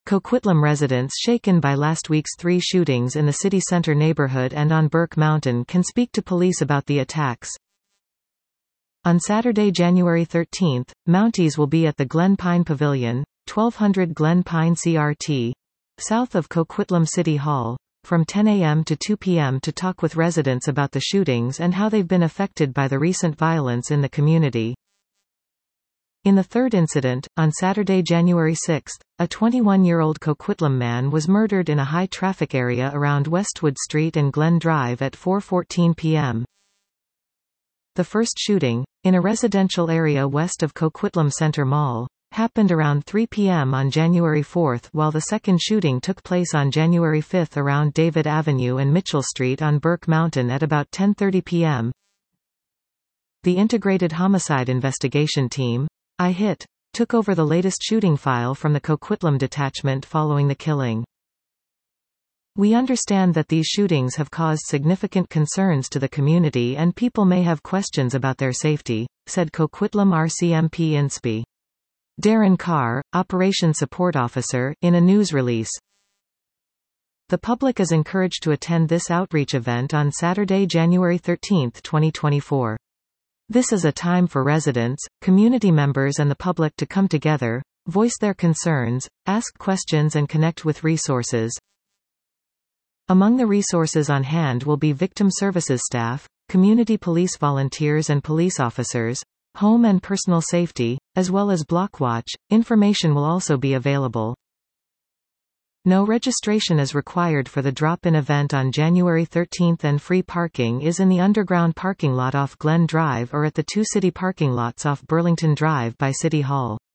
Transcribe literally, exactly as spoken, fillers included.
Coquitlam residents shaken by last week's three shootings in the city center neighborhood and on Burke Mountain can speak to police about the attacks. On Saturday, January thirteenth, Mounties will be at the Glen Pine Pavilion, twelve hundred Glen Pine C R T, south of Coquitlam City Hall, from ten a m to two p m to talk with residents about the shootings and how they've been affected by the recent violence in the community. In the third incident, on Saturday, January sixth, a twenty-one-year-old Coquitlam man was murdered in a high-traffic area around Westwood Street and Glen Drive at four fourteen p m The first shooting, in a residential area west of Coquitlam Center Mall, happened around three p m on January fourth, while the second shooting took place on January fifth around David Avenue and Mitchell Street on Burke Mountain at about ten thirty p m The Integrated Homicide Investigation Team, I H I T, took over the latest shooting file from the Coquitlam detachment following the killing. We understand that these shootings have caused significant concerns to the community and people may have questions about their safety, said Coquitlam R C M P I N S P. Darren Carr, Operation Support Officer, in a news release. The public is encouraged to attend this outreach event on Saturday, January thirteenth, twenty twenty-four. This is a time for residents, community members and the public to come together, voice their concerns, ask questions and connect with resources. Among the resources on hand will be victim services staff, community police volunteers and police officers, home and personal safety, as well as Blockwatch. Information will also be available. No registration is required for the drop-in event on January thirteenth and free parking is in the underground parking lot off Glen Drive or at the two city parking lots off Burlington Drive by City Hall.